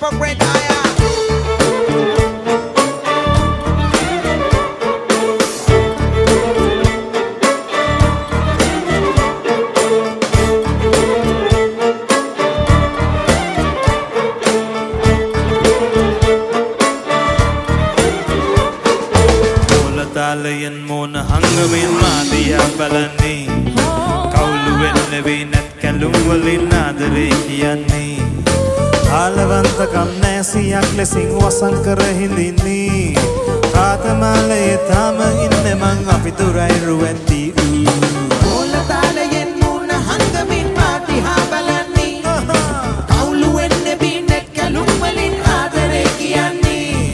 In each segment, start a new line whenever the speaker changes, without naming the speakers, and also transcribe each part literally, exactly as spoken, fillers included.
hypocrite I am.
Talayan mo na hanggamin matiya balani Kauluin na binat kalungwalin na darikiyan ni Alavanta kamnesi aklesing wasang karahilini Katamalay tama inne mga pituray ruwenti
Mula talayan mo na hanggamin matiya balani Kauluin na binat kalungwalin na darikiyan ni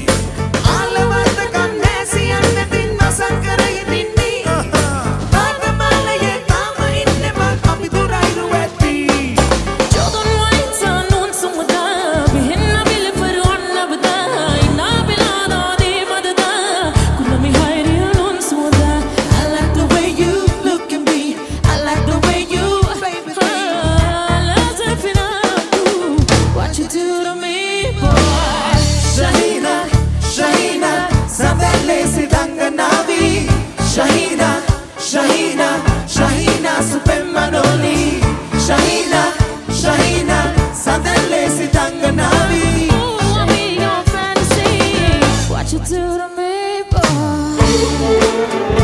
Shahina, Shahina, Shahina, Super Manoli. Shahina, Shahina, Suddenly Sitanganavi.
Show me your fantasy. What you do to me, boy.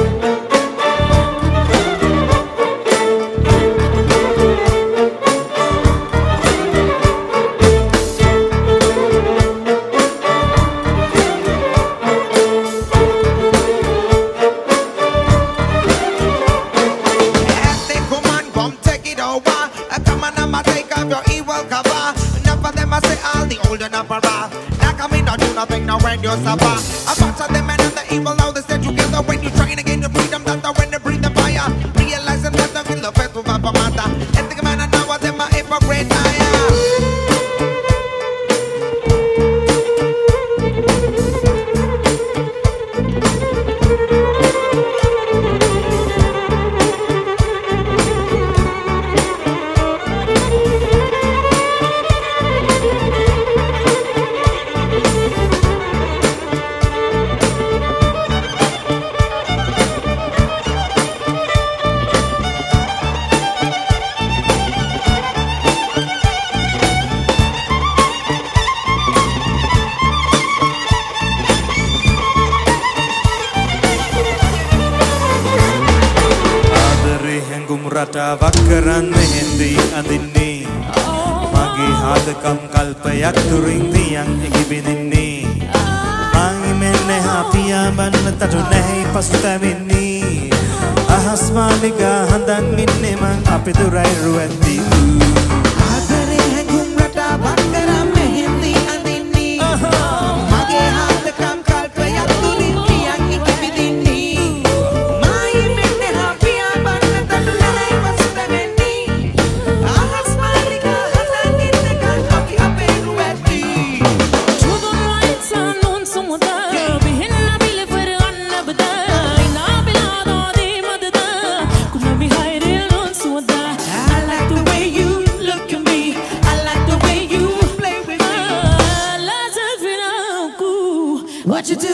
Now when you're sabah, a bunch of them men and the evil now they stay together. When you trying to gain the freedom, that's the when they breathe the fire. Realizing that the will of it will have a matter. And the man and now what them are hypocrite I am.
Rata vakaran mehendi andini Magi hadakam kalpayak turing tiyang ikibinini Mangi mene hapia ban tatu nehi pastamini Ahas malika handang minne mang apituray ruwendi
Adare hengum rata vakaran mehendi andini Magi hadakam kalpayak turing tiyang ikibinini What you do?